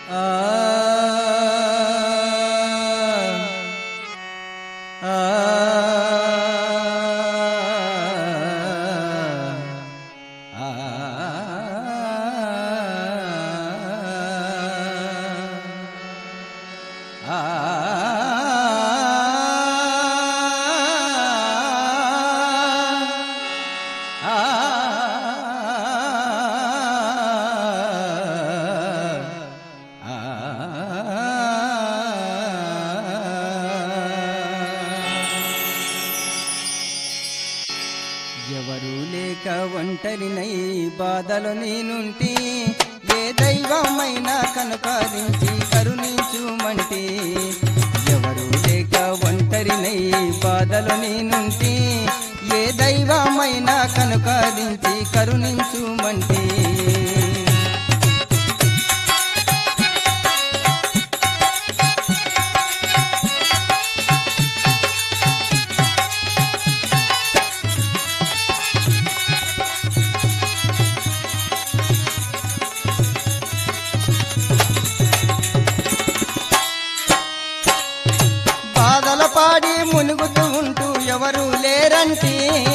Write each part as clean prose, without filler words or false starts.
ఎవరు లేక ఒంటరినై బాధలు నేనుంటి ఏ దైవమైనా కనుకరించి కరుణించుమంటే ఎవరు లేక ఒంటరినై బాధలు నేనుంటి ఏ దైవమైనా కనుకరించి కరుణించుమంటే పాడి మునుగుతూ ఉంటూ ఎవరు లేరంటే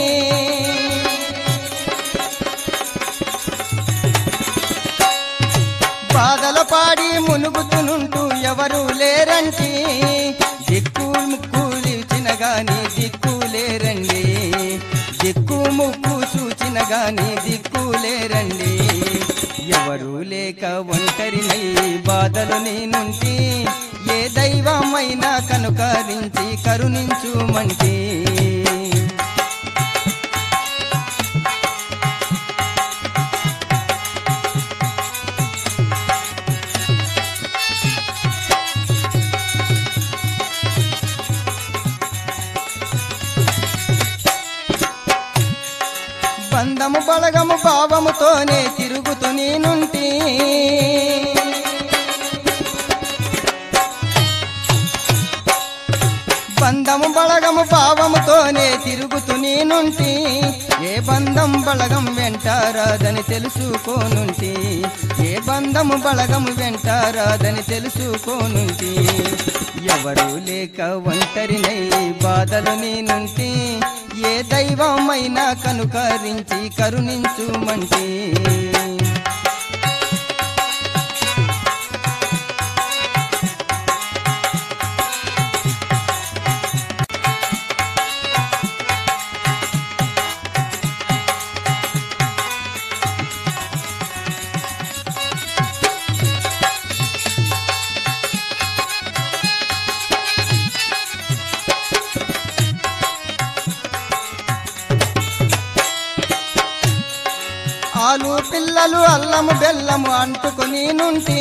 బాధలు పాడి మునుగుతుంటూ ఎవరు లేరంటే దిక్కు ముక్కు చూచిన గాని దిక్కు లేరండి దిక్కు ముక్కు చూచిన గాని దిక్కు లేరండి ఎవరు లేక ఒంటరినై బాధలు నేనుంటి ఏ దైవమైనా కనుకరించి కరుణించుమంటే బంధము బలగము భావముతోనే తిరుగుతూ నేనుంటి బంధము బలగము భావముతోనే తిరుగుతూ నేనుంటి ఏ బంధం బలగం వెంటారాదని తెలుసుకోనుంటి ఏ బంధము బలగము వెంటారాదని తెలుసుకోనుంటి ఎవరు లేక ఒంటరినై బాధలు నేనుంటి ఏ దైవమైనా కనుకరించి కరుణించుమంటే ఆలు పిల్లలు అల్లము బెల్లము అంటుకుని నుంటి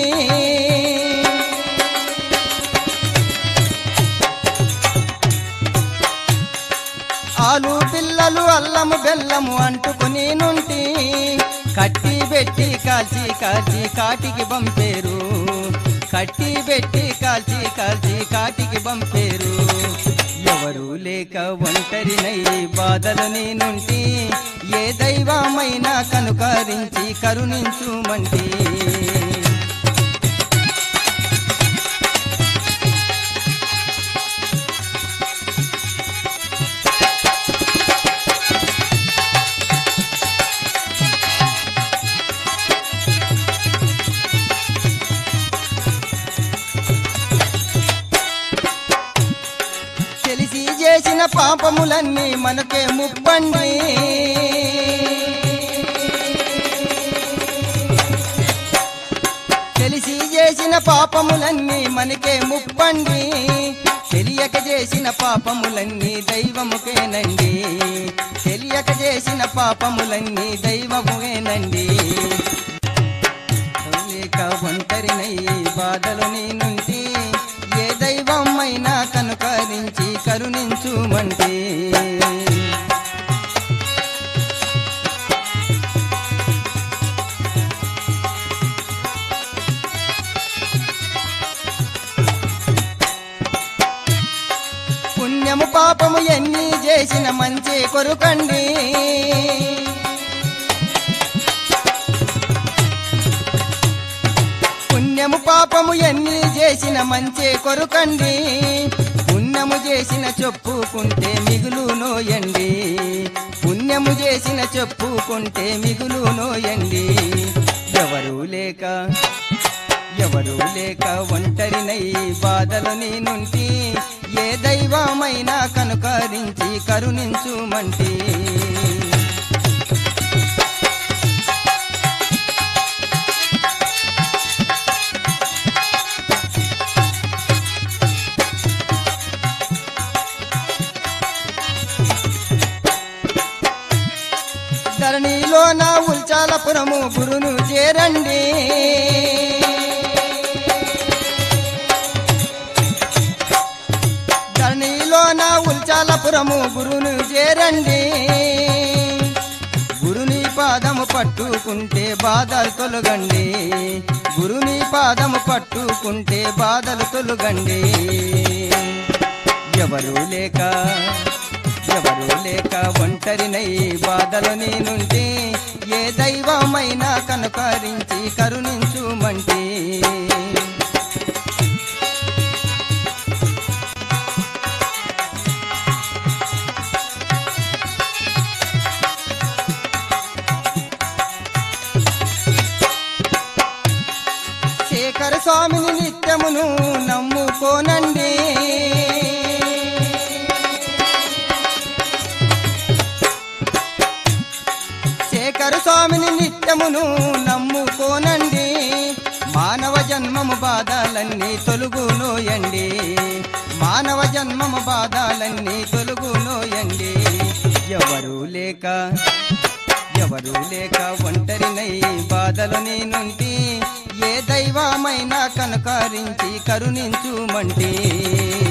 ఆలు పిల్లలు అల్లము బెల్లము అంటుకుని నుంటి కట్టి పెట్టి కాల్చి కాల్చి కాటికి పంపేరు కట్టి పెట్టి కాల్చి కాల్చి కాటికి పంపేరు ఎవరు లేక ఒంటరినై బాధలు నేనుంటి ఏ దైవమైనా కనుకరించి కరుణించుమంటే తెలిసి చేసిన పాపములన్నీ మనకే ముప్పండి తెలిసి చేసిన పాపములన్నీ మనకే ముప్పండి తెలియక చేసిన పాపములన్నీ దైవముకేనండి తెలియక చేసిన పాపములన్నీ దైవముకేనండి లేక ఒంటరినై బాధలు నేనుంటి ఏ దైవమైనా కనుకరించి కరుణించుమంటే పుణ్యము పాపము ఎన్ని చేసిన మంచి కొరుకండి పుణ్యము పాపము ఎన్ని చేసిన మంచే కొరుకండి పుణ్యము చేసిన చెప్పుకుంటే మిగులు నోయండి పుణ్యము చేసిన చెప్పుకుంటే మిగులు నోయండి ఎవరు లేక ఒంటరినై బాధలు నేనుంటి ఏ దైవమైనా కనుకరించి కరుణించుమంటి ధరణిలో నా ఉల్చాలపురము గురును చేరండి ధరణిలో నా ఉల్చాలపురము గురును చేరండి గురుని పాదము పట్టుకుంటే బాధలు తొలగండి గురుని పాదము పట్టుకుంటే బాధలు తొలగండి ఎవరు లేక ఒంటరినై బాధలు నేనుంటే ఏ దైవమైనా కనుకరించి కరుణించుమంటే శేఖర స్వామిని నిత్యమును నమ్ముకోనండి శేఖర స్వామిని నిత్యమును నమ్ముకోనండి మానవ జన్మము బాధలన్నీ తొలుగునోయండి మానవ జన్మము బాధలన్నీ తొలుగునోయండి ఎవరు లేక ఒంటరినై బాధలు నేనుంటి ఏ దైవమైనా కనుకరించి కరుణించుమంటే